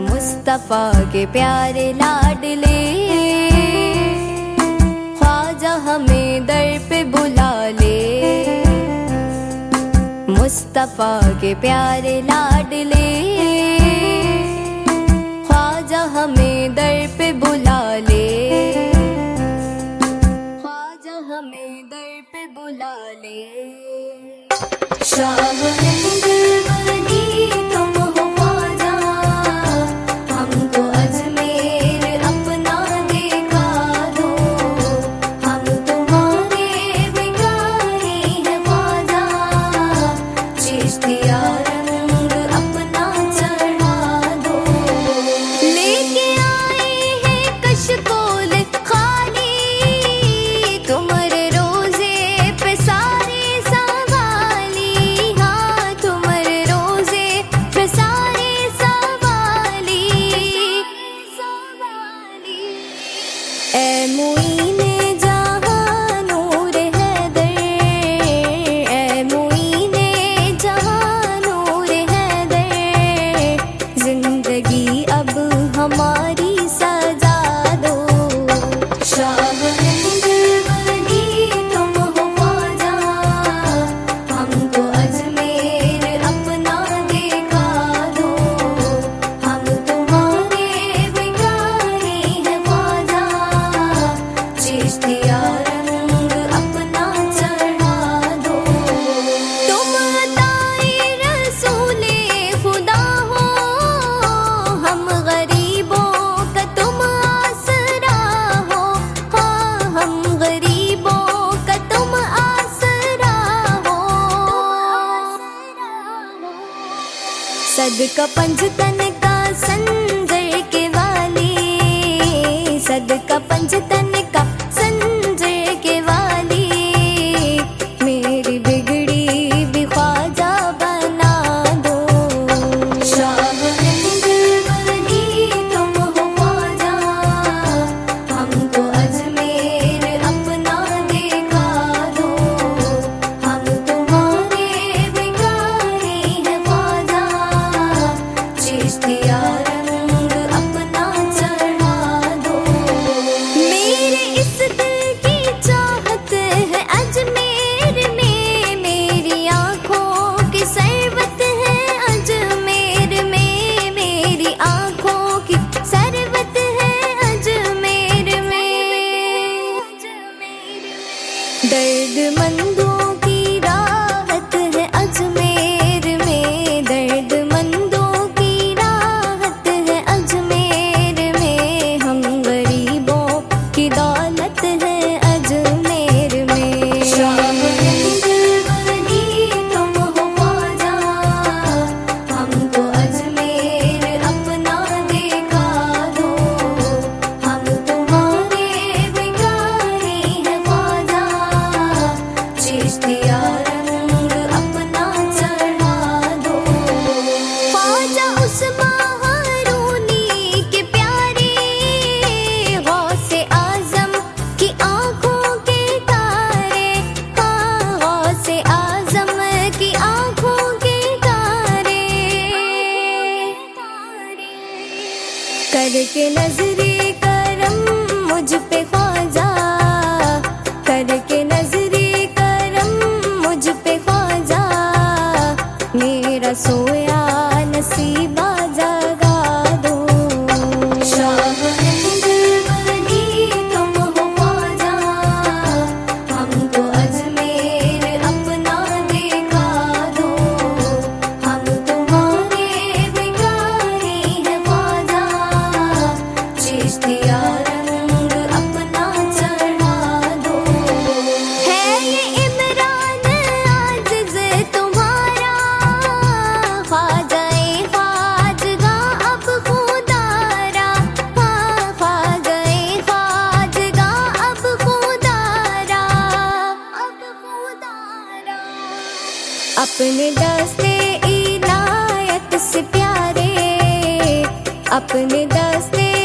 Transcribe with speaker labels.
Speaker 1: मुस्तफा के प्यारे लाडले, ख्वाजा हमें दर पे बुला ले। मुस्तफा के प्यारे लाडले, ख्वाजा हमें दर पे बुला ले। ख्वाजा हमें दर पे बुला ले। शाह सदका पंजतन का संजर के वाली, सदका पंजतन का संजर के वाली, मेरी बिगड़ी भी ख्वाजा बना दो। शाह वली तुम हो ख्वाजा, हमको अजमेर अपना देखा दो। हम तुम्हारे भिखारी हैं ख्वाजा, चिश्तिया रंग अपना चढ़ा दो। मेरे इस दिल की चाहत है अजमेर में, मेरी आँखों की सरवत है अजमेर में, मेरी आँखों की सरवत है अजमेर में। दर्दमंदों की राहत है अजमेर में, दर्दमंदों की राहत है अजमेर में। हम गरीबों की दौलत है अजमेर में। शाह वली तुम हो ख्वाजा, हमको अजमेर अपना देखा दो। हम तुम्हारे भिखारी हैं ख्वाजा, चिश्तिया रंग अपना चढ़ा दो। ख्वाजा उस्मा हारूनी के प्यारे, गौसे आजम की आँखों के तारे, हाँ गौसे आजम की आँखों के तारे। करके नजरे करम मुझ पे ख्वाजा, करके नजरे करम मुझ पे ख्वाजा, मेरा सोया नसीबा जगा दो। शाह वली तुम हो ख्वाजा, हमको अजमेर अपना देखा दो। हम तुम्हारे भिखारी हैं ख्वाजा, चिश्तिया रंग अपना चढ़ा दो। है ये इमरान आजिज़ तुम्हारा, ख्वाजा-ए ख्वाजगा अब खुदारा, हाँ ख्वाजा-ए ख्वाजगा अब खुदारा, अब खुदारा। अपने दस्ते इनायत से प्यारे, अपने दस्ते